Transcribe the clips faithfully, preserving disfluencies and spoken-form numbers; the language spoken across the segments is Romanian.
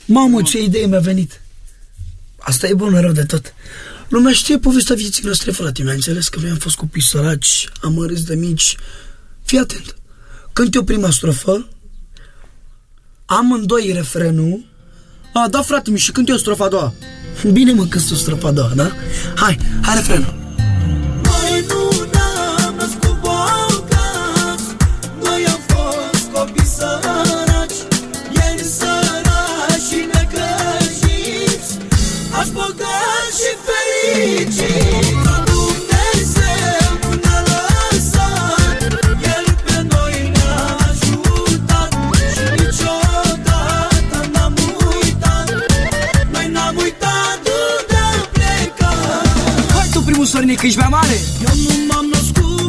Mamă, ce idee mi-a venit. Asta e bună, rău de tot. Lumea știe povestea vieții noastre, frate. Mi-a înțeles că noi am fost copii săraci, amărâți de mici. Fii atent. Cânt eu prima strofă, amândoi refrenul. A, da, frate, mi și cânt eu strofa a doua. Bine, mă, cânt eu strofa a doua, da? Hai, hai refrenul. Noi nu ne-am născut bogați, noi am fost copii săraci, ieri săraci și necăjiți, aș bogați și fericiți. Dumnezeu nu ne-a lăsat, El pe noi ne-a ajutat și niciodată n-am uitat, noi n-am uitat unde am plecat. Hai tu, primul Sărnic, că ești mai mare. Eu nu m-am născut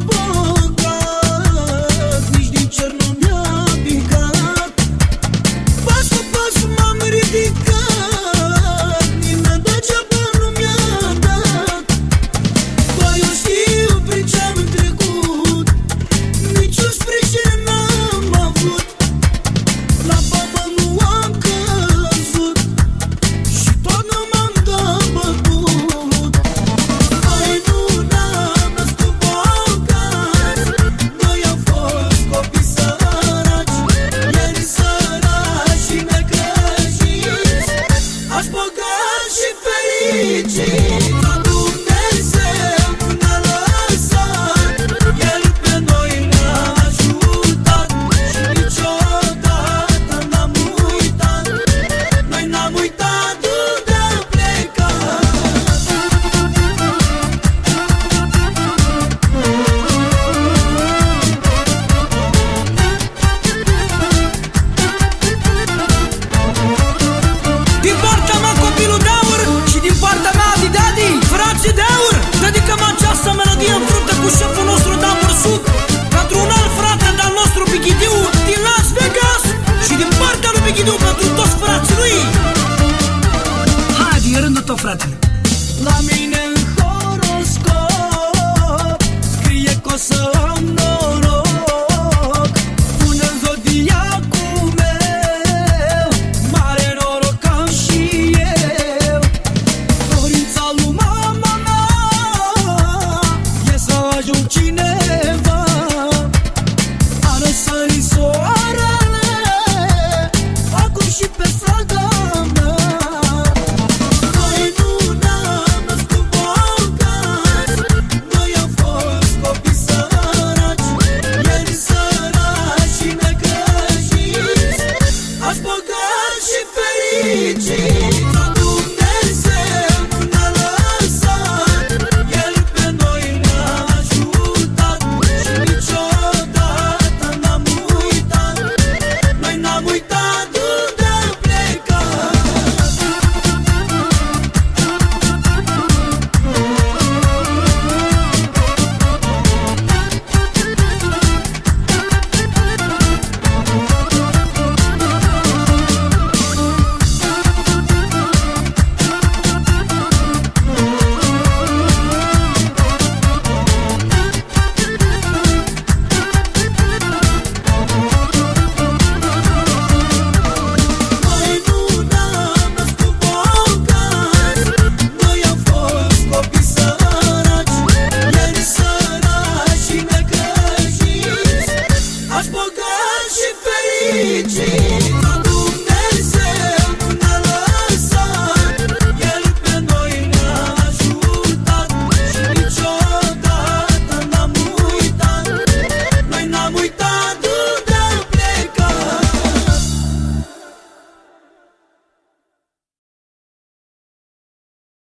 bogat, nici din cer nu mi-a picat. Pas cu pas m-am ridicat, nimeni degeaba nu mi-a dat. Bă, eu știu prin ce-am trecut, niciun sprijin n-am avut. La pământ nu am căzut și tot nu m-am dat bătut. Noi nu ne-am născut bogați, noi am fost copii săraci, ieri săraci și necăjiți, aș bogați și fericiți. Dumnezeu nu ne-a lăsat, El pe noi ne-a ajutat și niciodată n-am uitat, noi n-am uitat unde am plecat. Din partea mea copilul de aur și din partea mea Adi Daddy, frații de aur, dedicăm această melodie în frunte cu șeful nostru Dan Bursuc, pentru un alt frate de-al nostru Bighidiu din Las Vegas și din partea lui Bighidiu pentru toți frații lui. Hai, din rândul tău, frate. La mine în horoscop scrie că o să am noroc, pune-n zodiacul meu, mare noroc am și eu. Dorința lui mama mea e să ajung cineva, a răsărit soarele acum și pe strada mea. Noi nu ne-am născut bogați, noi am fost copii săraci, ieri săraci și necăjiți, aș bogați și fericiți.